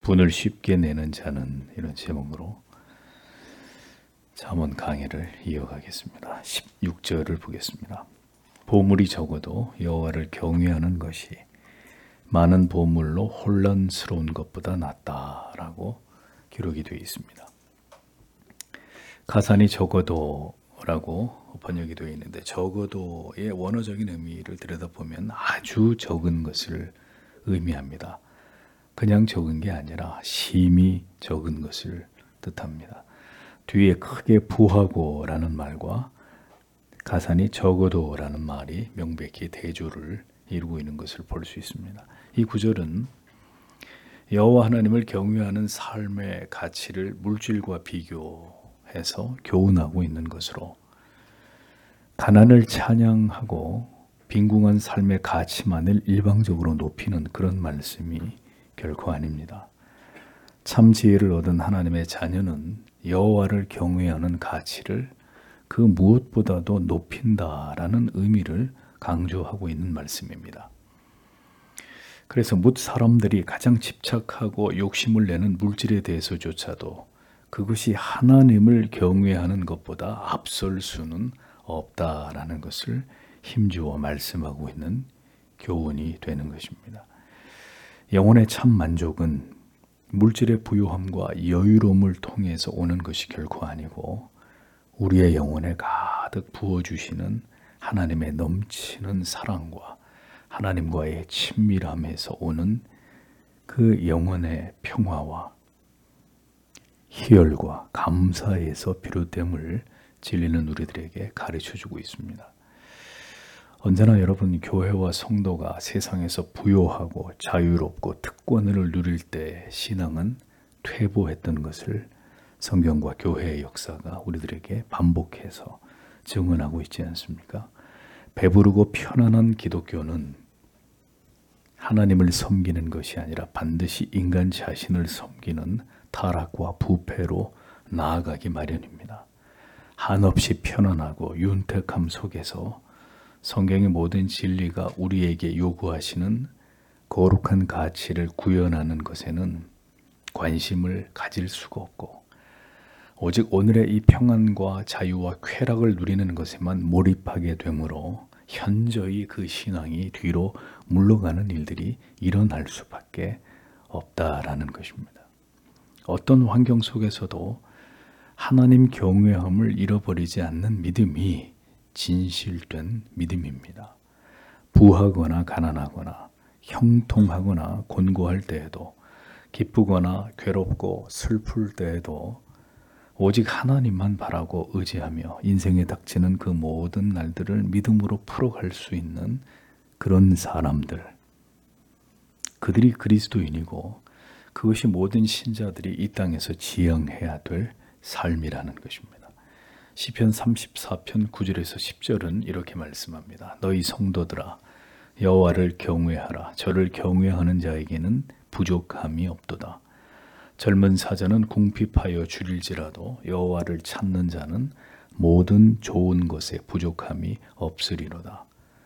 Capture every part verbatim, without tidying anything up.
분을 쉽게 내는 자는, 이런 제목으로 잠언 강해를 이어가겠습니다. 십육 절을 보겠습니다. 보물이 적어도 여호와를 경외하는 것이 많은 보물로 혼란스러운 것보다 낫다라고 기록이 되어 있습니다. 가산이 적어도 라고 번역이 되어 있는데, 적어도의 원어적인 의미를 들여다보면 아주 적은 것을 의미합니다. 그냥 적은 게 아니라 심히 적은 것을 뜻합니다. 뒤에 크게 부하고 라는 말과 가산이 적어도 라는 말이 명백히 대조를 이루고 있는 것을 볼 수 있습니다. 이 구절은 여호와 하나님을 경외하는 삶의 가치를 물질과 비교해서 교훈하고 있는 것으로, 가난을 찬양하고 빈궁한 삶의 가치만을 일방적으로 높이는 그런 말씀이 결코 아닙니다. 참 지혜를 얻은 하나님의 자녀는 여호와를 경외하는 가치를 그 무엇보다도 높인다라는 의미를 강조하고 있는 말씀입니다. 그래서 뭇 사람들이 가장 집착하고 욕심을 내는 물질에 대해서조차도 그것이 하나님을 경외하는 것보다 앞설 수는 없다라는 것을 힘주어 말씀하고 있는 교훈이 되는 것입니다. 영혼의 참 만족은 물질의 부유함과 여유로움을 통해서 오는 것이 결코 아니고, 우리의 영혼에 가득 부어주시는 하나님의 넘치는 사랑과 하나님과의 친밀함에서 오는 그 영혼의 평화와 희열과 감사에서 비롯됨을 진리는 우리들에게 가르쳐주고 있습니다. 언제나 여러분, 교회와 성도가 세상에서 부요하고 자유롭고 특권을 누릴 때 신앙은 퇴보했던 것을 성경과 교회의 역사가 우리들에게 반복해서 증언하고 있지 않습니까? 배부르고 편안한 기독교는 하나님을 섬기는 것이 아니라 반드시 인간 자신을 섬기는 타락과 부패로 나아가기 마련입니다. 한없이 편안하고 윤택함 속에서 성경의 모든 진리가 우리에게 요구하시는 거룩한 가치를 구현하는 것에는 관심을 가질 수가 없고, 오직 오늘의 이 평안과 자유와 쾌락을 누리는 것에만 몰입하게 되므로 현저히 그 신앙이 뒤로 물러가는 일들이 일어날 수밖에 없다라는 것입니다. 어떤 환경 속에서도 하나님 경외함을 잃어버리지 않는 믿음이 진실된 믿음입니다. 부하거나 가난하거나 형통하거나 곤고할 때에도, 기쁘거나 괴롭고 슬플 때에도 오직 하나님만 바라고 의지하며 인생에 닥치는 그 모든 날들을 믿음으로 풀어갈 수 있는 그런 사람들, 그들이 그리스도인이고 그것이 모든 신자들이 이 땅에서 지향해야 될 삶이라는 것입니다. 시편 삼십사 편 구 절에서 십 절은 이렇게 말씀합니다. 너희 성도들아, 여호와를 경외하라. 저를 경외하는 자에게는 부족함이 없도다. 젊은 사자는 궁핍하여 줄일지라도 여호와를 찾는 자는 모든 좋은 것에 부족함이 없으리로다.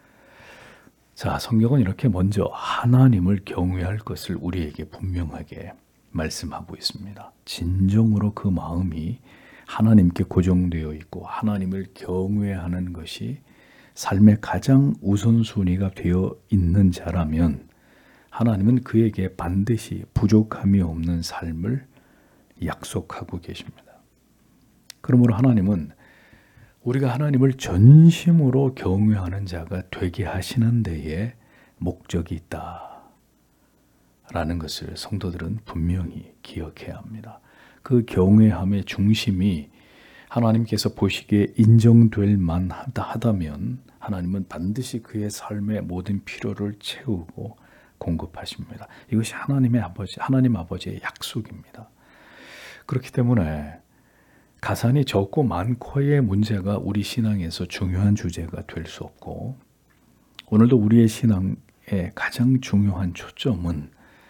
자, 성경은 이렇게 먼저 하나님을 경외할 것을 우리에게 분명하게 말씀하고 있습니다. 진정으로 그 마음이 하나님께 고정되어 있고 하나님을 경외하는 것이 삶의 가장 우선순위가 되어 있는 자라면 하나님은 그에게 반드시 부족함이 없는 삶을 약속하고 계십니다. 그러므로 하나님은 우리가 하나님을 전심으로 경외하는 자가 되게 하시는 데에 목적이 있다 라는 것을 성도들은 분명히 기억해야 합니다. 그 경외함의 중심이 하나님께서 보시기에 인정될 만하다면 하나님은 반드시 그의 삶의 모든 필요를 채우고 공급하십니다. 이것이 하나님의 아버지, 하나님 아버지의 약속입니다. 그렇기 때문에 가산이 적고 많고의 문제가 우리 신앙에서 중요한 주제가 될 수 없고, 오늘도 우리의 신앙의 가장 중요한 초점은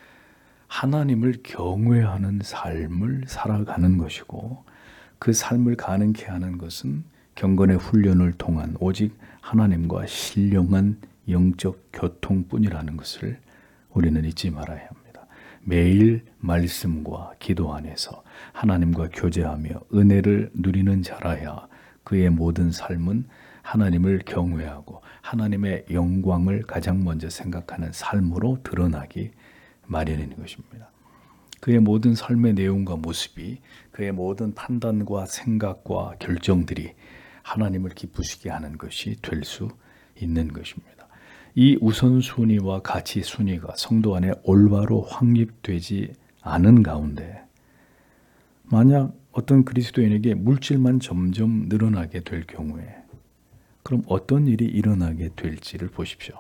하나님을 경외하는 삶을 살아가는 것이고, 그 삶을 가능케 하는 것은 경건의 훈련을 통한 오직 하나님과 신령한 영적 교통뿐이라는 것을 우리는 잊지 말아야 합니다. 매일 말씀과 기도 안에서 하나님과 교제하며 은혜를 누리는 자라야 그의 모든 삶은 하나님을 경외하고 하나님의 영광을 가장 먼저 생각하는 삶으로 드러나기 마련인 것입니다. 그의 모든 삶의 내용과 모습이 그의 모든 판단과 생각과 결정들이 하나님을 기쁘시게 하는 것이 될 수 있는 것입니다. 이 우선순위와 가치순위가 성도 안에 올바로 확립되지 않은 가운데 만약 어떤 그리스도인에게 물질만 점점 늘어나게 될 경우에 그럼 어떤 일이 일어나게 될지를 보십시오.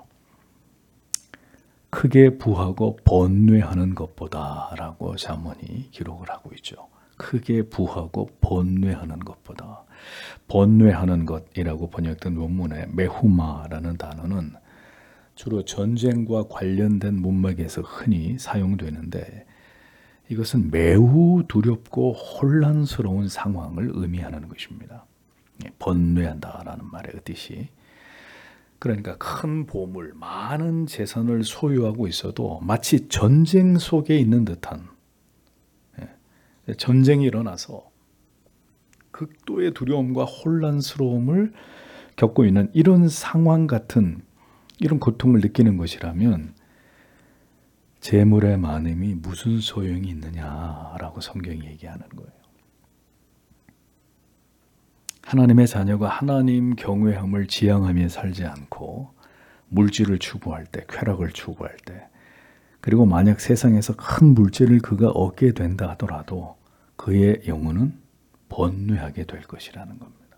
크게 부하고 번뇌하는 것보다 라고 잠언이 기록을 하고 있죠. 크게 부하고 번뇌하는 것보다. 번뇌하는 것이라고 번역된 원문의 메후마라는 단어는 주로 전쟁과 관련된 문맥에서 흔히 사용되는데 이것은 매우 두렵고 혼란스러운 상황을 의미하는 것입니다. 번뇌한다라는 말의 뜻이 그러니까 큰 보물, 많은 재산을 소유하고 있어도 마치 전쟁 속에 있는 듯한 전쟁이 일어나서 극도의 두려움과 혼란스러움을 겪고 있는 이런 상황 같은 이런 고통을 느끼는 것이라면 재물의 많음이 무슨 소용이 있느냐라고 성경이 얘기하는 거예요. 하나님의 자녀가 하나님 경외함을 지향하며 살지 않고 물질을 추구할 때, 쾌락을 추구할 때 그리고 만약 세상에서 큰 물질을 그가 얻게 된다 하더라도 그의 영혼은 번뇌하게 될 것이라는 겁니다.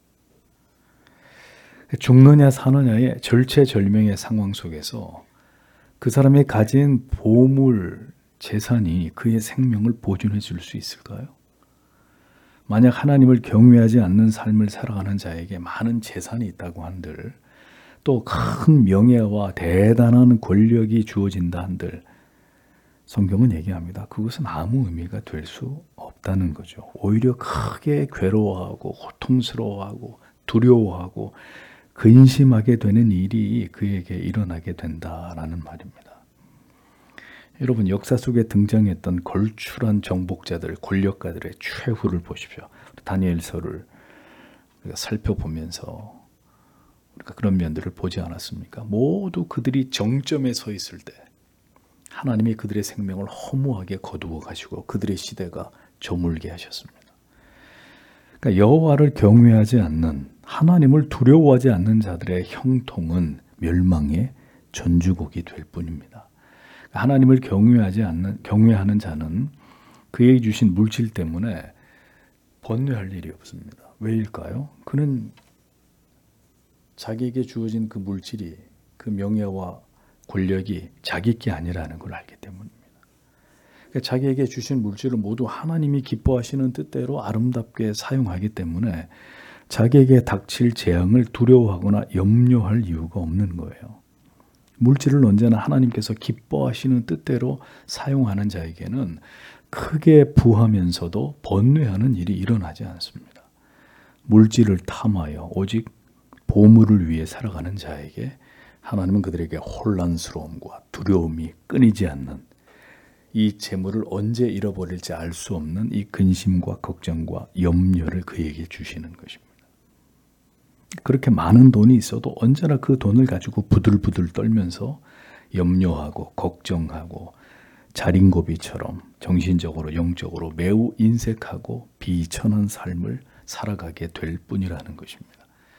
죽느냐 사느냐의 절체절명의 상황 속에서 그 사람이 가진 보물, 재산이 그의 생명을 보존해 줄 수 있을까요? 만약 하나님을 경외하지 않는 삶을 살아가는 자에게 많은 재산이 있다고 한들 또 큰 명예와 대단한 권력이 주어진다 한들 성경은 얘기합니다. 그것은 아무 의미가 될 수 없다는 거죠. 오히려 크게 괴로워하고 고통스러워하고 두려워하고 근심하게 되는 일이 그에게 일어나게 된다라는 말입니다. 여러분 역사 속에 등장했던 걸출한 정복자들, 권력가들의 최후를 보십시오. 다니엘서를 우리가 살펴보면서 우리가 그런 면들을 보지 않았습니까? 모두 그들이 정점에 서 있을 때 하나님이 그들의 생명을 허무하게 거두어 가시고 그들의 시대가 저물게 하셨습니다. 그러니까 여호와를 경외하지 않는 하나님을 두려워하지 않는 자들의 형통은 멸망의 전주곡이 될 뿐입니다. 하나님을 경외하지 않는 경외하는 자는 그에게 주신 물질 때문에 번뇌할 일이 없습니다. 왜일까요? 그는 자기에게 주어진 그 물질이 그 명예와 권력이 자기 게 아니라는 걸 알기 때문입니다. 그러니까 자기에게 주신 물질을 모두 하나님이 기뻐하시는 뜻대로 아름답게 사용하기 때문에 자기에게 닥칠 재앙을 두려워하거나 염려할 이유가 없는 거예요. 물질을 언제나 하나님께서 기뻐하시는 뜻대로 사용하는 자에게는 크게 부하면서도 번뇌하는 일이 일어나지 않습니다. 물질을 탐하여 오직 보물을 위해 살아가는 자에게 하나님은 그들에게 혼란스러움과 두려움이 끊이지 않는 이 재물을 언제 잃어버릴지 알 수 없는 이 근심과 걱정과 염려를 그에게 주시는 것입니다. 그렇게 많은 돈이 있어도 언제나 그 돈을 가지고 부들부들 떨면서 염려하고 걱정하고 자린고비처럼 정신적으로 영적으로 매우 인색하고 비천한 삶을 살아가게 될 뿐이라는 것입니다.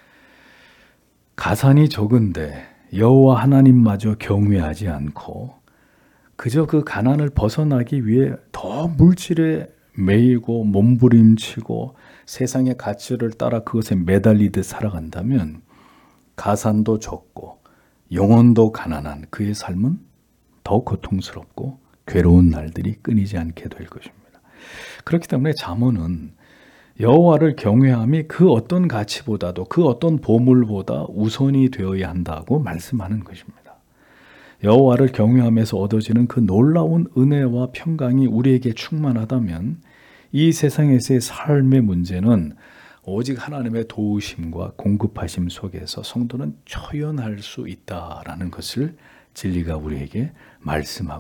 가산이 적은데 여호와 하나님마저 경외하지 않고 그저 그 가난을 벗어나기 위해 더 물질에 매이고 몸부림치고 세상의 가치를 따라 그것에 매달리듯 살아간다면 가산도 적고 영혼도 가난한 그의 삶은 더 고통스럽고 괴로운 날들이 끊이지 않게 될 것입니다. 그렇기 때문에 잠언은 여호와를 경외함이 그 어떤 가치보다도 그 어떤 보물보다 우선이 되어야 한다고 말씀하는 것입니다. 여호와를 경외함에서 얻어지는 그 놀라운 은혜와 평강이 우리에게 충만하다면 이 세상에서의 삶의 문제는 오직 하나님의 도우심과 공급하심 속에서 성도는 초연할 수 있다라는 것을 진리가 우리에게 말씀하고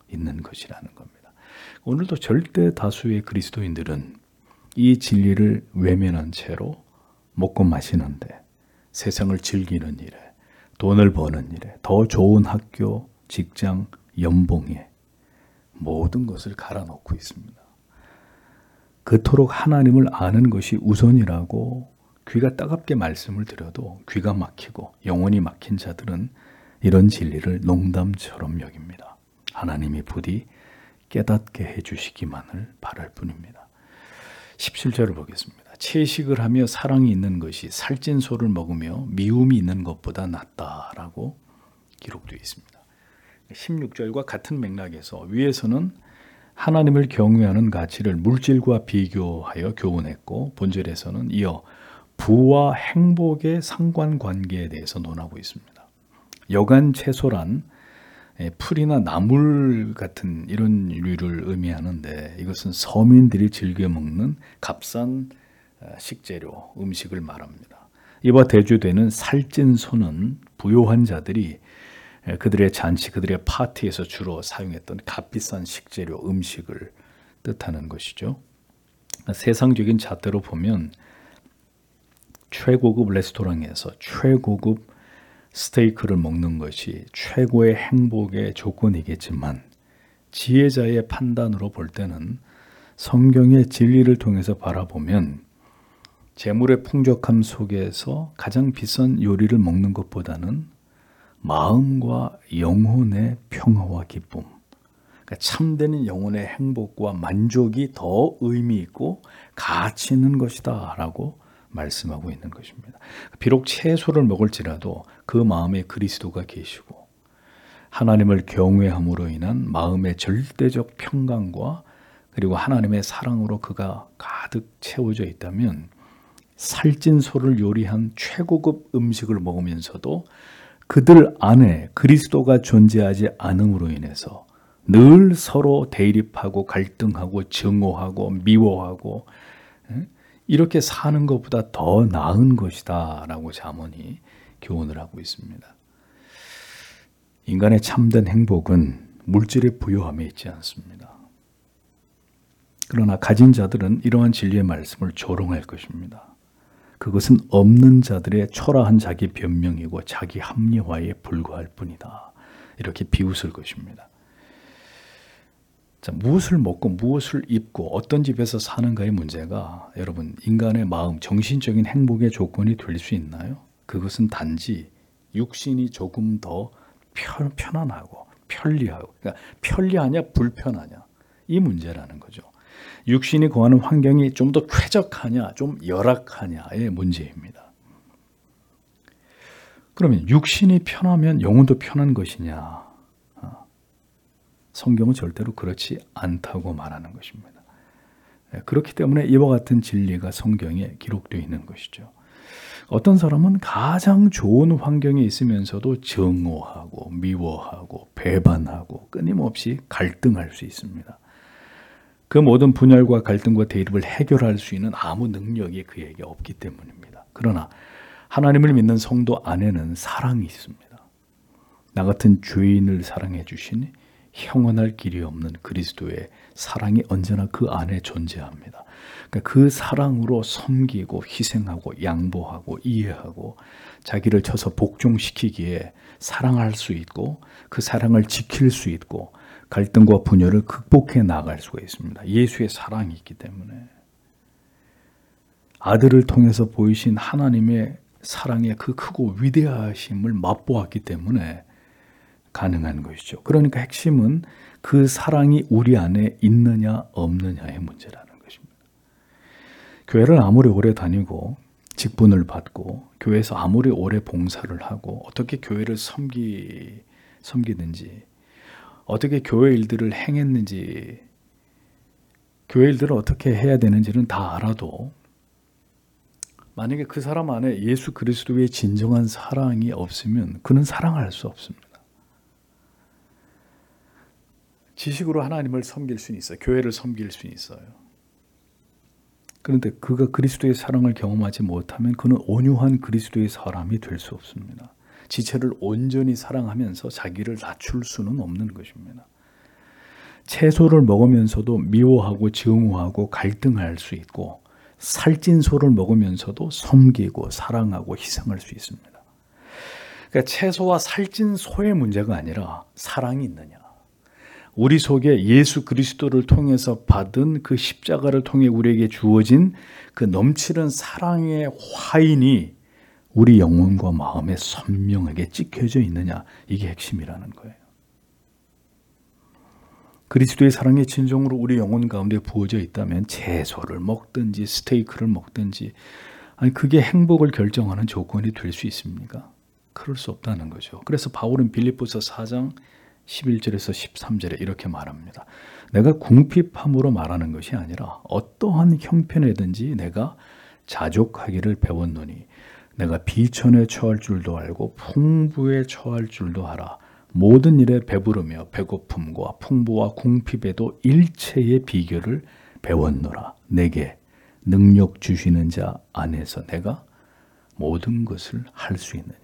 있는 것이라는 겁니다. 오늘도 절대 다수의 그리스도인들은 이 진리를 외면한 채로 먹고 마시는데, 세상을 즐기는 일에, 돈을 버는 일에, 더 좋은 학교, 직장, 연봉에 모든 것을 갈아놓고 있습니다. 그토록 하나님을 아는 것이 우선이라고 귀가 따갑게 말씀을 드려도 귀가 막히고 영혼이 막힌 자들은 이런 진리를 농담처럼 여깁니다. 하나님이 부디 깨닫게 해주시기만을 바랄 뿐입니다. 십칠 절을 보겠습니다. 채식을 하며 사랑이 있는 것이 살찐 소를 먹으며 미움이 있는 것보다 낫다라고 기록되어 있습니다. 십육 절과 같은 맥락에서 위에서는 하나님을 경외하는 가치를 물질과 비교하여 교훈했고, 본절에서는 이어 부와 행복의 상관관계에 대해서 논하고 있습니다. 여간 채소란 풀이나 나물 같은 이런 류를 의미하는데, 이것은 서민들이 즐겨 먹는 값싼 식재료, 음식을 말합니다. 이와 대조되는 살찐 소는 부요한 자들이 그들의 잔치, 그들의 파티에서 주로 사용했던 값비싼 식재료, 음식을 뜻하는 것이죠. 세상적인 잣대로 보면 최고급 레스토랑에서 최고급 스테이크를 먹는 것이 최고의 행복의 조건이겠지만, 지혜자의 판단으로 볼 때는 성경의 진리를 통해서 바라보면 재물의 풍족함 속에서 가장 비싼 요리를 먹는 것보다는 마음과 영혼의 평화와 기쁨, 그러니까 참되는 영혼의 행복과 만족이 더 의미 있고 가치 있는 것이다 라고 말씀하고 있는 것입니다. 비록 채소를 먹을지라도 그 마음에 그리스도가 계시고 하나님을 경외함으로 인한 마음의 절대적 평강과 그리고 하나님의 사랑으로 그가 가득 채워져 있다면, 살찐 소를 요리한 최고급 음식을 먹으면서도 그들 안에 그리스도가 존재하지 않음으로 인해서 늘 서로 대립하고 갈등하고 증오하고 미워하고 이렇게 사는 것보다 더 나은 것이다 라고 잠언이 교훈을 하고 있습니다. 인간의 참된 행복은 물질의 부요함에 있지 않습니다. 그러나 가진 자들은 이러한 진리의 말씀을 조롱할 것입니다. 그것은 없는 자들의 초라한 자기 변명이고 자기 합리화에 불과할 뿐이다. 이렇게 비웃을 것입니다. 자, 무엇을 먹고 무엇을 입고 어떤 집에서 사는가의 문제가 여러분 인간의 마음, 정신적인 행복의 조건이 될 수 있나요? 그것은 단지 육신이 조금 더 편, 편안하고 편리하고, 그러니까 편리하냐 불편하냐 이 문제라는 거죠. 육신이 거하는 환경이 좀 더 쾌적하냐 좀 열악하냐의 문제입니다. 그러면 육신이 편하면 영혼도 편한 것이냐? 성경은 절대로 그렇지 않다고 말하는 것입니다. 그렇기 때문에 이와 같은 진리가 성경에 기록되어 있는 것이죠. 어떤 사람은 가장 좋은 환경에 있으면서도 증오하고 미워하고 배반하고 끊임없이 갈등할 수 있습니다. 그 모든 분열과 갈등과 대립을 해결할 수 있는 아무 능력이 그에게 없기 때문입니다. 그러나 하나님을 믿는 성도 안에는 사랑이 있습니다. 나 같은 죄인을 사랑해 주시니 형언할 길이 없는 그리스도의 사랑이 언제나 그 안에 존재합니다. 그러니까 그 사랑으로 섬기고 희생하고 양보하고 이해하고 자기를 쳐서 복종시키기에 사랑할 수 있고 그 사랑을 지킬 수 있고 갈등과 분열을 극복해 나갈 수가 있습니다. 예수의 사랑이 있기 때문에. 아들을 통해서 보이신 하나님의 사랑의 그 크고 위대하심을 맛보았기 때문에 가능한 것이죠. 그러니까 핵심은 그 사랑이 우리 안에 있느냐 없느냐의 문제라는 것입니다. 교회를 아무리 오래 다니고 직분을 받고 교회에서 아무리 오래 봉사를 하고 어떻게 교회를 섬기, 섬기든지 어떻게 교회 일들을 행했는지 교회 일들을 어떻게 해야 되는지는 다 알아도 만약에 그 사람 안에 예수 그리스도의 진정한 사랑이 없으면 그는 사랑할 수 없습니다. 지식으로 하나님을 섬길 수는 있어요. 교회를 섬길 수는 있어요. 그런데 그가 그리스도의 사랑을 경험하지 못하면 그는 온유한 그리스도의 사람이 될 수 없습니다. 지체를 온전히 사랑하면서 자기를 낮출 수는 없는 것입니다. 채소를 먹으면서도 미워하고 증오하고 갈등할 수 있고, 살찐 소를 먹으면서도 섬기고 사랑하고 희생할 수 있습니다. 그러니까 채소와 살찐 소의 문제가 아니라 사랑이 있느냐. 우리 속에 예수 그리스도를 통해서 받은 그 십자가를 통해 우리에게 주어진 그 넘치는 사랑의 화인이 우리 영혼과 마음에 선명하게 찍혀져 있느냐. 이게 핵심이라는 거예요. 그리스도의 사랑이 진정으로 우리 영혼 가운데 부어져 있다면 채소를 먹든지 스테이크를 먹든지, 아니 그게 행복을 결정하는 조건이 될 수 있습니까? 그럴 수 없다는 거죠. 그래서 바울은 빌립보서 사 장 십일 절에서 십삼 절에 이렇게 말합니다. 내가 궁핍함으로 말하는 것이 아니라 어떠한 형편에든지 내가 자족하기를 배웠노니 내가 비천에 처할 줄도 알고 풍부에 처할 줄도 알아. 모든 일에 배부르며 배고픔과 풍부와 궁핍에도 일체의 비결을 배웠노라. 내게 능력 주시는 자 안에서 내가 모든 것을 할 수 있느니라.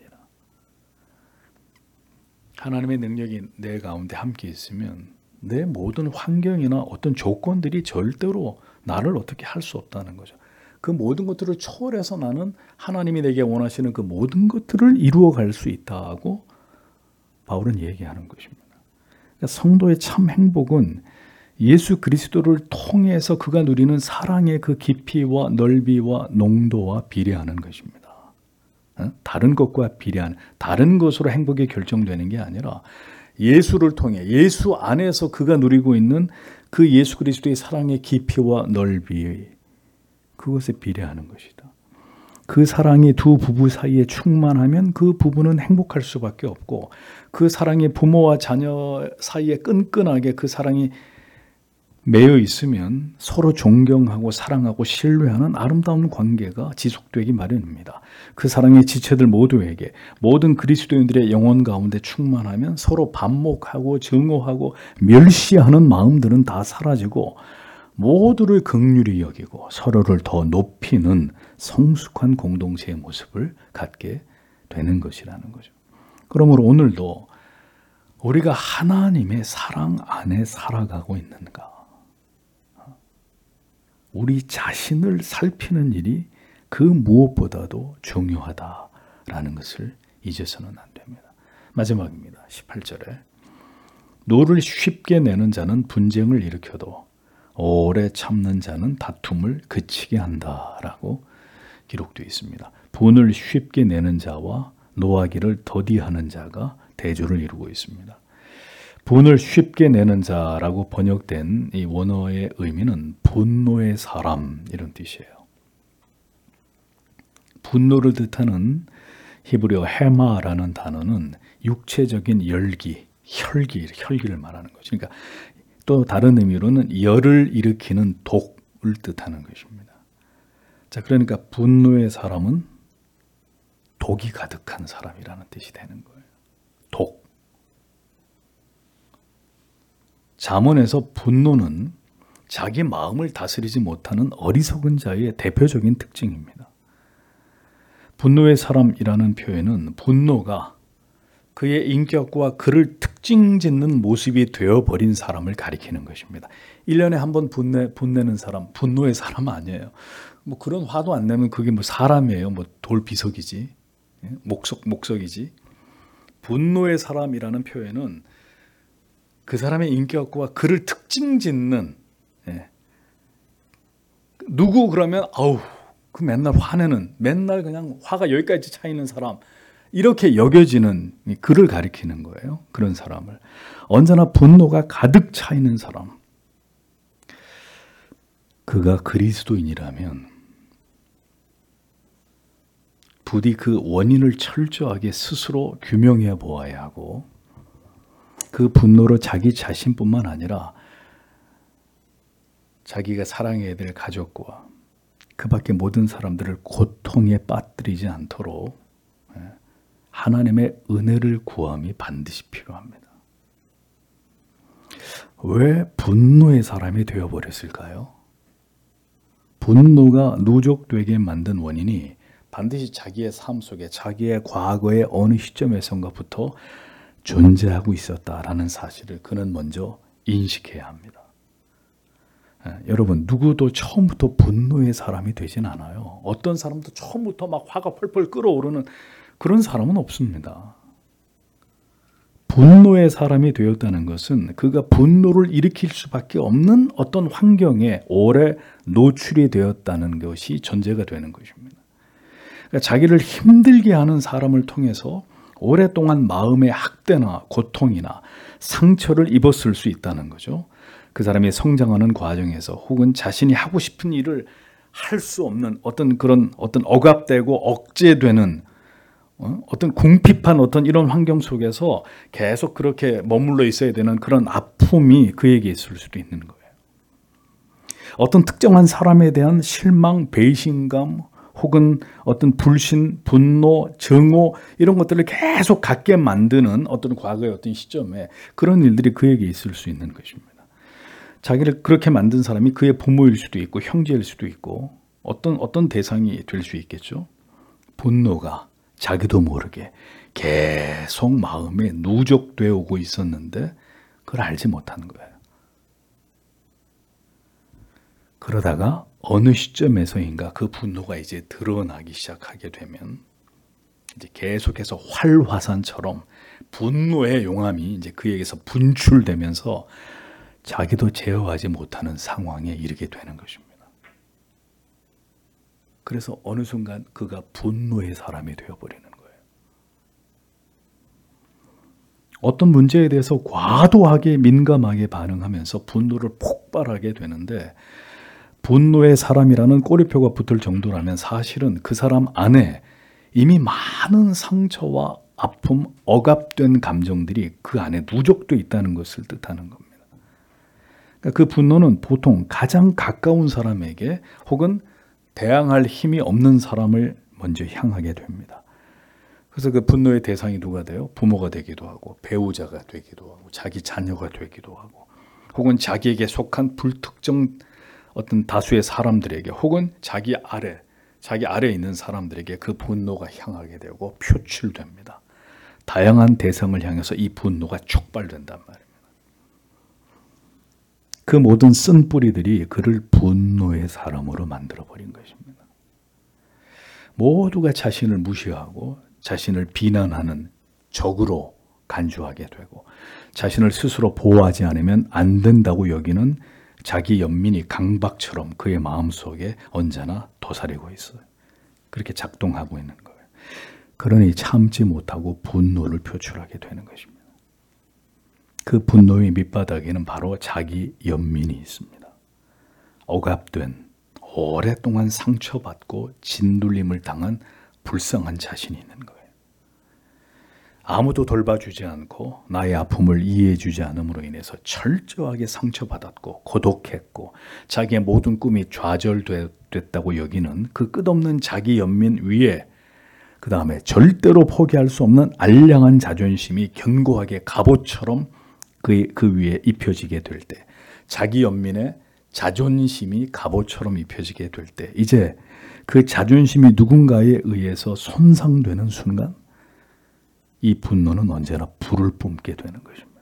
하나님의 능력이 내 가운데 함께 있으면 내 모든 환경이나 어떤 조건들이 절대로 나를 어떻게 할 수 없다는 거죠. 그 모든 것들을 초월해서 나는 하나님이 내게 원하시는 그 모든 것들을 이루어갈 수 있다고 바울은 얘기하는 것입니다. 그러니까 성도의 참 행복은 예수 그리스도를 통해서 그가 누리는 사랑의 그 깊이와 넓이와 농도와 비례하는 것입니다. 다른 것과 비례하는, 다른 것으로 행복이 결정되는 게 아니라 예수를 통해, 예수 안에서 그가 누리고 있는 그 예수 그리스도의 사랑의 깊이와 넓이, 그것에 비례하는 것이다. 그 사랑이 두 부부 사이에 충만하면 그 부부는 행복할 수밖에 없고, 그 사랑이 부모와 자녀 사이에 끈끈하게 그 사랑이 매여 있으면 서로 존경하고 사랑하고 신뢰하는 아름다운 관계가 지속되기 마련입니다. 그 사랑의 지체들 모두에게, 모든 그리스도인들의 영혼 가운데 충만하면 서로 반목하고 증오하고 멸시하는 마음들은 다 사라지고 모두를 긍휼히 여기고 서로를 더 높이는 성숙한 공동체의 모습을 갖게 되는 것이라는 거죠. 그러므로 오늘도 우리가 하나님의 사랑 안에 살아가고 있는가? 우리 자신을 살피는 일이 그 무엇보다도 중요하다라는 것을 잊어서는 안 됩니다. 마지막입니다. 십팔 절에 노를 쉽게 내는 자는 분쟁을 일으켜도 오래 참는 자는 다툼을 그치게 한다라고 기록되어 있습니다. 분을 쉽게 내는 자와 노하기를 더디하는 자가 대조를 이루고 있습니다. 분을 쉽게 내는 자라고 번역된 이 원어의 의미는 분노의 사람, 이런 뜻이에요. 분노를 뜻하는 히브리어 헤마라는 단어는 육체적인 열기, 혈기, 혈기를 말하는 거죠. 그러니까 또 다른 의미로는 열을 일으키는 독을 뜻하는 것입니다. 자, 그러니까 분노의 사람은 독이 가득한 사람이라는 뜻이 되는 거예요. 독. 잠언에서 분노는 자기 마음을 다스리지 못하는 어리석은 자의 대표적인 특징입니다. 분노의 사람이라는 표현은 분노가 그의 인격과 그를 특징 짓는 모습이 되어버린 사람을 가리키는 것입니다. 일 년에 한 번 분내, 분내는 사람, 분노의 사람 아니에요. 뭐 그런 화도 안 내면 그게 뭐 사람이에요. 뭐 돌비석이지. 목석, 목석이지. 분노의 사람이라는 표현은 그 사람의 인격과 그를 특징 짓는, 예. 누구 그러면 아우 그 맨날 화내는, 맨날 그냥 화가 여기까지 차 있는 사람, 이렇게 여겨지는 그를 가리키는 거예요. 그런 사람을. 언제나 분노가 가득 차 있는 사람. 그가 그리스도인이라면 부디 그 원인을 철저하게 스스로 규명해 보아야 하고, 그 분노로 자기 자신뿐만 아니라 자기가 사랑해야 될 가족과 그 밖에 모든 사람들을 고통에 빠뜨리지 않도록 하나님의 은혜를 구함이 반드시 필요합니다. 왜 분노의 사람이 되어버렸을까요? 분노가 누적되게 만든 원인이 반드시 자기의 삶 속에, 자기의 과거의 어느 시점에선가부터 존재하고 있었다라는 사실을 그는 먼저 인식해야 합니다. 예, 여러분, 누구도 처음부터 분노의 사람이 되진 않아요. 어떤 사람도 처음부터 막 화가 펄펄 끓어오르는 그런 사람은 없습니다. 분노의 사람이 되었다는 것은 그가 분노를 일으킬 수밖에 없는 어떤 환경에 오래 노출이 되었다는 것이 전제가 되는 것입니다. 그러니까 자기를 힘들게 하는 사람을 통해서 오랫동안 마음의 학대나 고통이나 상처를 입었을 수 있다는 거죠. 그 사람이 성장하는 과정에서 혹은 자신이 하고 싶은 일을 할 수 없는 어떤 그런 어떤 억압되고 억제되는 어? 어떤 궁핍한 어떤 이런 환경 속에서 계속 그렇게 머물러 있어야 되는 그런 아픔이 그에게 있을 수도 있는 거예요. 어떤 특정한 사람에 대한 실망, 배신감 혹은 어떤 불신, 분노, 증오 이런 것들을 계속 갖게 만드는 어떤 과거의 어떤 시점에 그런 일들이 그에게 있을 수 있는 것입니다. 자기를 그렇게 만든 사람이 그의 부모일 수도 있고 형제일 수도 있고 어떤 어떤 대상이 될 수 있겠죠. 분노가 자기도 모르게 계속 마음에 누적되어 오고 있었는데 그걸 알지 못하는 거예요. 그러다가 어느 시점에서인가 그 분노가 이제 드러나기 시작하게 되면 이제 계속해서 활화산처럼 분노의 용암이 이제 그에게서 분출되면서 자기도 제어하지 못하는 상황에 이르게 되는 것입니다. 그래서 어느 순간 그가 분노의 사람이 되어버리는 거예요. 어떤 문제에 대해서 과도하게 민감하게 반응하면서 분노를 폭발하게 되는데 분노의 사람이라는 꼬리표가 붙을 정도라면 사실은 그 사람 안에 이미 많은 상처와 아픔, 억압된 감정들이 그 안에 누적되어 있다는 것을 뜻하는 겁니다. 그 분노는 보통 가장 가까운 사람에게 혹은 대항할 힘이 없는 사람을 먼저 향하게 됩니다. 그래서 그 분노의 대상이 누가 돼요? 부모가 되기도 하고 배우자가 되기도 하고 자기 자녀가 되기도 하고 혹은 자기에게 속한 불특정 어떤 다수의 사람들에게 혹은 자기 아래, 자기 아래에 있는 사람들에게 그 분노가 향하게 되고 표출됩니다. 다양한 대상을 향해서 이 분노가 촉발된단 말입니다. 그 모든 쓴뿌리들이 그를 분노의 사람으로 만들어버린 것입니다. 모두가 자신을 무시하고 자신을 비난하는 적으로 간주하게 되고 자신을 스스로 보호하지 않으면 안 된다고 여기는 자기 연민이 강박처럼 그의 마음속에 언제나 도사리고 있어요. 그렇게 작동하고 있는 거예요. 그러니 참지 못하고 분노를 표출하게 되는 것입니다. 그 분노의 밑바닥에는 바로 자기 연민이 있습니다. 억압된, 오랫동안 상처받고 짓눌림을 당한 불쌍한 자신이 있는 거예요. 아무도 돌봐주지 않고 나의 아픔을 이해해주지 않음으로 인해서 철저하게 상처받았고 고독했고 자기의 모든 꿈이 좌절됐다고 여기는 그 끝없는 자기 연민 위에 그 다음에 절대로 포기할 수 없는 알량한 자존심이 견고하게 갑옷처럼 그, 그 위에 입혀지게 될 때, 자기 연민의 자존심이 갑옷처럼 입혀지게 될 때, 이제 그 자존심이 누군가에 의해서 손상되는 순간 이 분노는 언제나 불을 뿜게 되는 것입니다.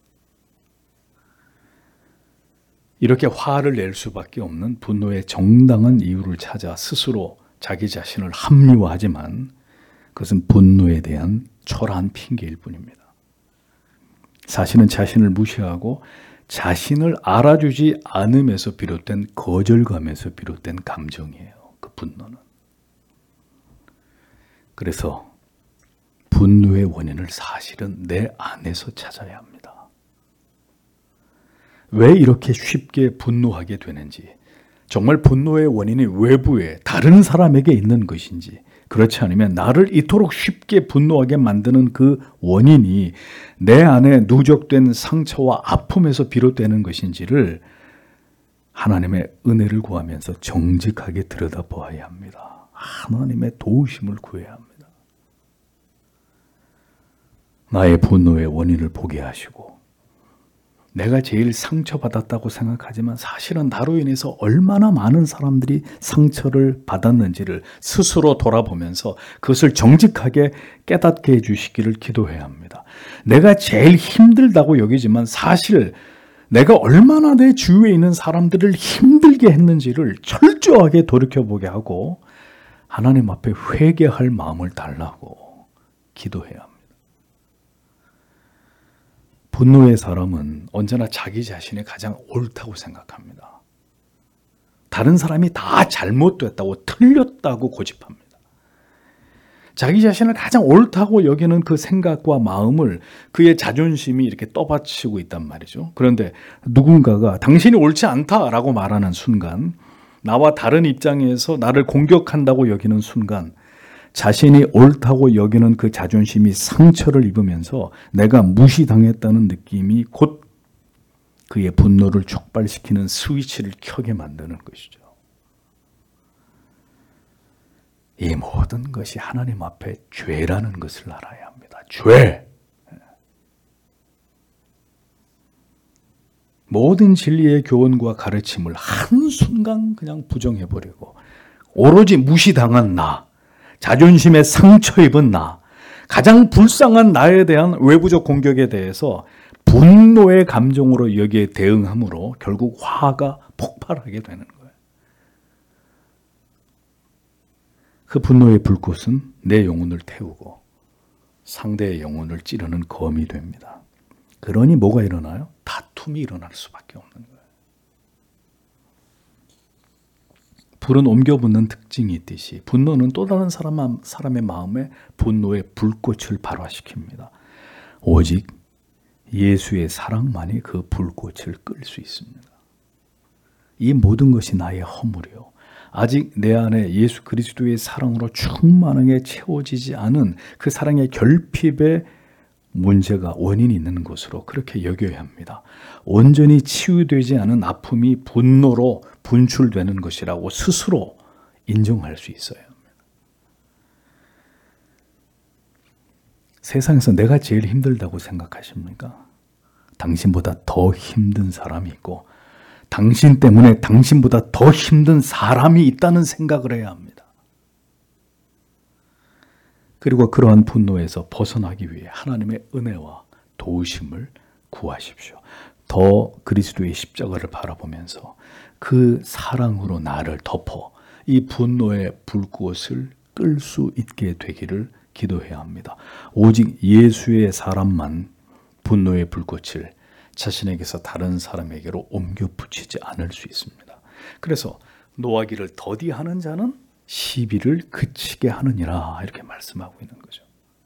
이렇게 화를 낼 수밖에 없는 분노의 정당한 이유를 찾아 스스로 자기 자신을 합리화하지만 그것은 분노에 대한 초라한 핑계일 뿐입니다. 사실은 자신을 무시하고 자신을 알아주지 않음에서 비롯된 거절감에서 비롯된 감정이에요. 그 분노는. 그래서 분노의 원인을 사실은 내 안에서 찾아야 합니다. 왜 이렇게 쉽게 분노하게 되는지, 정말 분노의 원인이 외부에 다른 사람에게 있는 것인지, 그렇지 않으면 나를 이토록 쉽게 분노하게 만드는 그 원인이 내 안에 누적된 상처와 아픔에서 비롯되는 것인지를 하나님의 은혜를 구하면서 정직하게 들여다보아야 합니다. 하나님의 도우심을 구해야 합니다. 나의 분노의 원인을 보게 하시고 내가 제일 상처받았다고 생각하지만 사실은 나로 인해서 얼마나 많은 사람들이 상처를 받았는지를 스스로 돌아보면서 그것을 정직하게 깨닫게 해주시기를 기도해야 합니다. 내가 제일 힘들다고 여기지만 사실 내가 얼마나 내 주위에 있는 사람들을 힘들게 했는지를 철저하게 돌이켜보게 하고 하나님 앞에 회개할 마음을 달라고 기도해야 합니다. 분노의 사람은 언제나 자기 자신이 가장 옳다고 생각합니다. 다른 사람이 다 잘못됐다고 틀렸다고 고집합니다. 자기 자신을 가장 옳다고 여기는 그 생각과 마음을 그의 자존심이 이렇게 떠받치고 있단 말이죠. 그런데 누군가가 당신이 옳지 않다라고 말하는 순간, 나와 다른 입장에서 나를 공격한다고 여기는 순간 자신이 옳다고 여기는 그 자존심이 상처를 입으면서 내가 무시당했다는 느낌이 곧 그의 분노를 촉발시키는 스위치를 켜게 만드는 것이죠. 이 모든 것이 하나님 앞에 죄라는 것을 알아야 합니다. 죄! 모든 진리의 교훈과 가르침을 한순간 그냥 부정해버리고 오로지 무시당한 나, 자존심에 상처 입은 나, 가장 불쌍한 나에 대한 외부적 공격에 대해서 분노의 감정으로 여기에 대응함으로 결국 화가 폭발하게 되는 거예요. 그 분노의 불꽃은 내 영혼을 태우고 상대의 영혼을 찌르는 검이 됩니다. 그러니 뭐가 일어나요? 다툼이 일어날 수밖에 없는 거예요. 불은 옮겨붙는 특징이 있듯이 분노는 또 다른 사람, 사람의 마음에 분노의 불꽃을 발화시킵니다. 오직 예수의 사랑만이 그 불꽃을 끌 수 있습니다. 이 모든 것이 나의 허물이요. 아직 내 안에 예수 그리스도의 사랑으로 충만하게 채워지지 않은 그 사랑의 결핍의 문제가 원인이 있는 것으로 그렇게 여겨야 합니다. 온전히 치유되지 않은 아픔이 분노로 분출되는 것이라고 스스로 인정할 수 있어야 합니다. 세상에서 내가 제일 힘들다고 생각하십니까? 당신보다 더 힘든 사람이 있고 당신 때문에 당신보다 더 힘든 사람이 있다는 생각을 해야 합니다. 그리고 그러한 분노에서 벗어나기 위해 하나님의 은혜와 도우심을 구하십시오. 더 그리스도의 십자가를 바라보면서 그 사랑으로 나를 덮어 이 분노의 불꽃을 끌 수 있게 되기를 기도해야 합니다. 오직 예수의 사랑만 분노의 불꽃을 자신에게서 다른 사람에게로 옮겨 붙이지 않을 수 있습니다. 그래서 노하기를 더디하는 자는 시비를 그치게 하느니라 이렇게 말씀하고 있는 거죠.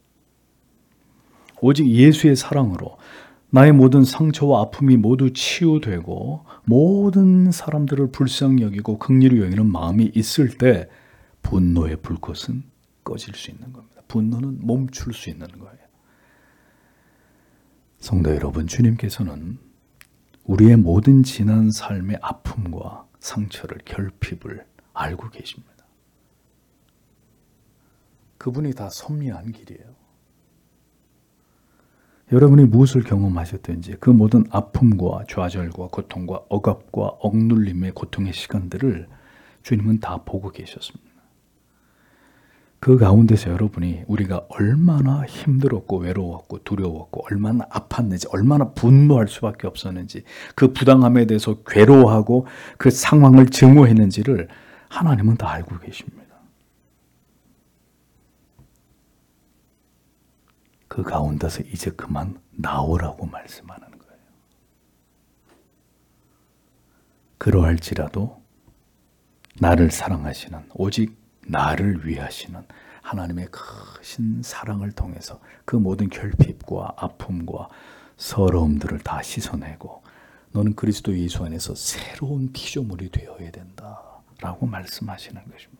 오직 예수의 사랑으로 나의 모든 상처와 아픔이 모두 치유되고 모든 사람들을 불쌍히 여기고 긍휼히 여기는 마음이 있을 때 분노의 불꽃은 꺼질 수 있는 겁니다. 분노는 멈출 수 있는 거예요. 성도 여러분, 주님께서는 우리의 모든 지난 삶의 아픔과 상처를, 결핍을 알고 계십니다. 그분이 다 섭리한 길이에요. 여러분이 무엇을 경험하셨든지 그 모든 아픔과 좌절과 고통과 억압과 억눌림의 고통의 시간들을 주님은 다 보고 계셨습니다. 그 가운데서 여러분이 우리가 얼마나 힘들었고 외로웠고 두려웠고 얼마나 아팠는지 얼마나 분노할 수밖에 없었는지 그 부당함에 대해서 괴로워하고 그 상황을 증오했는지를 하나님은 다 알고 계십니다. 그 가운데서 이제 그만 나오라고 말씀하는 거예요. 그러할지라도 나를 사랑하시는 오직 나를 위하시는 하나님의 크신 사랑을 통해서 그 모든 결핍과 아픔과 서러움들을 다 씻어내고 너는 그리스도 예수 안에서 새로운 피조물이 되어야 된다라고 말씀하시는 것입니다.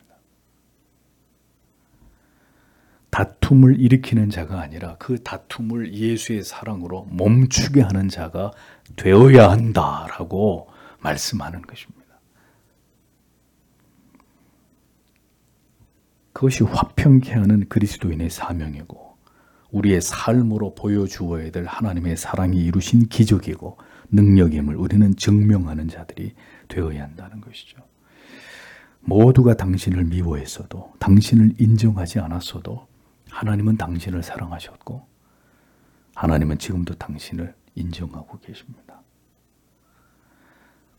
다툼을 일으키는 자가 아니라 그 다툼을 예수의 사랑으로 멈추게 하는 자가 되어야 한다라고 말씀하는 것입니다. 그것이 화평케 하는 그리스도인의 사명이고 우리의 삶으로 보여주어야 될 하나님의 사랑이 이루신 기적이고 능력임을 우리는 증명하는 자들이 되어야 한다는 것이죠. 모두가 당신을 미워했어도 당신을 인정하지 않았어도 하나님은 당신을 사랑하셨고 하나님은 지금도 당신을 인정하고 계십니다.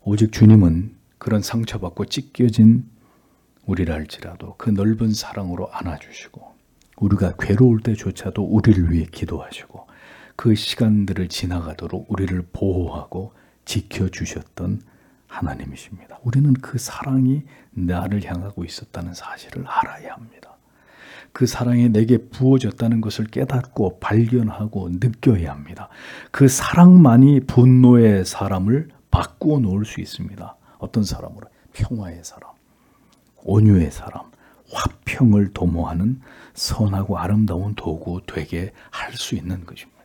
오직 주님은 그런 상처받고 찢겨진 우리를 할지라도 그 넓은 사랑으로 안아주시고 우리가 괴로울 때조차도 우리를 위해 기도하시고 그 시간들을 지나가도록 우리를 보호하고 지켜주셨던 하나님이십니다. 우리는 그 사랑이 나를 향하고 있었다는 사실을 알아야 합니다. 그 사랑이 내게 부어졌다는 것을 깨닫고 발견하고 느껴야 합니다. 그 사랑만이 분노의 사람을 바꾸어 놓을 수 있습니다. 어떤 사람으로? 평화의 사람, 온유의 사람, 화평을 도모하는 선하고 아름다운 도구 되게 할 수 있는 것입니다.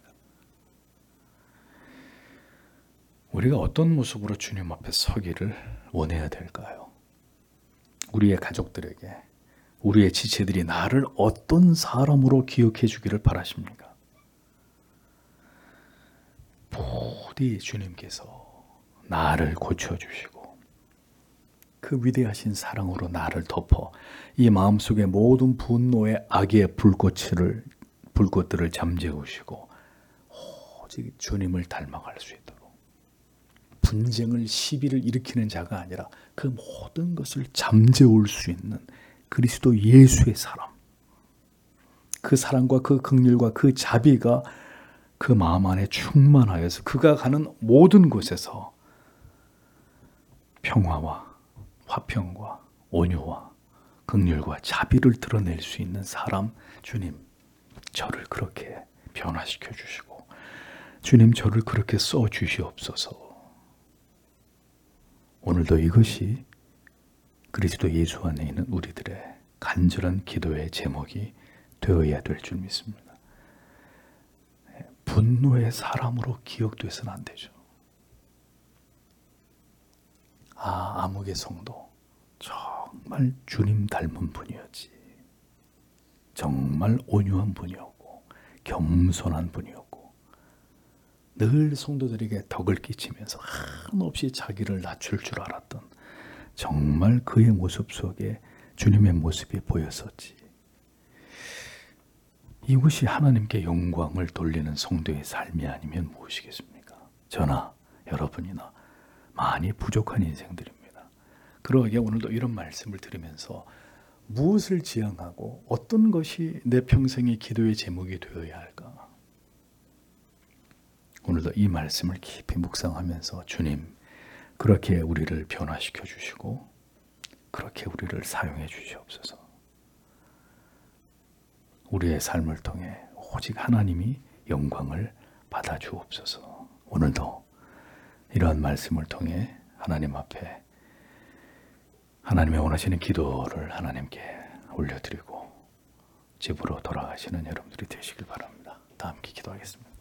우리가 어떤 모습으로 주님 앞에 서기를 원해야 될까요? 우리의 가족들에게, 우리의 지체들이 나를 어떤 사람으로 기억해 주기를 바라십니까? 부디 주님께서 나를 고쳐주시고 그 위대하신 사랑으로 나를 덮어 이 마음속의 모든 분노의 악의 불꽃을, 불꽃들을 잠재우시고 오직 주님을 닮아갈 수 있도록 분쟁을 시비를 일으키는 자가 아니라 그 모든 것을 잠재울 수 있는 그리스도 예수의 사람, 그 사랑과 그 긍휼과 그 자비가 그 마음 안에 충만하여서 그가 가는 모든 곳에서 평화와 화평과 온유와 긍휼과 자비를 드러낼 수 있는 사람, 주님 저를 그렇게 변화시켜 주시고 주님 저를 그렇게 써 주시옵소서. 오늘도 이것이 그리스도 예수 안에 있는 우리들의 간절한 기도의 제목이 되어야 될 줄 믿습니다. 분노의 사람으로 기억돼서는 안 되죠. 아, 아무개 성도 정말 주님 닮은 분이었지. 정말 온유한 분이었고 겸손한 분이었고 늘 성도들에게 덕을 끼치면서 한없이 자기를 낮출 줄 알았던 정말 그의 모습 속에 주님의 모습이 보였었지. 이것이 하나님께 영광을 돌리는 성도의 삶이 아니면 무엇이겠습니까? 저나 여러분이나 많이 부족한 인생들입니다. 그러기에 오늘도 이런 말씀을 들으면서 무엇을 지향하고 어떤 것이 내 평생의 기도의 제목이 되어야 할까? 오늘도 이 말씀을 깊이 묵상하면서 주님 그렇게 우리를 변화시켜 주시고 그렇게 우리를 사용해 주시옵소서. 우리의 삶을 통해 오직 하나님이 영광을 받아 주옵소서. 오늘도 이러한 말씀을 통해 하나님 앞에 하나님의 원하시는 기도를 하나님께 올려드리고 집으로 돌아가시는 여러분들이 되시길 바랍니다. 다 함께 기도하겠습니다.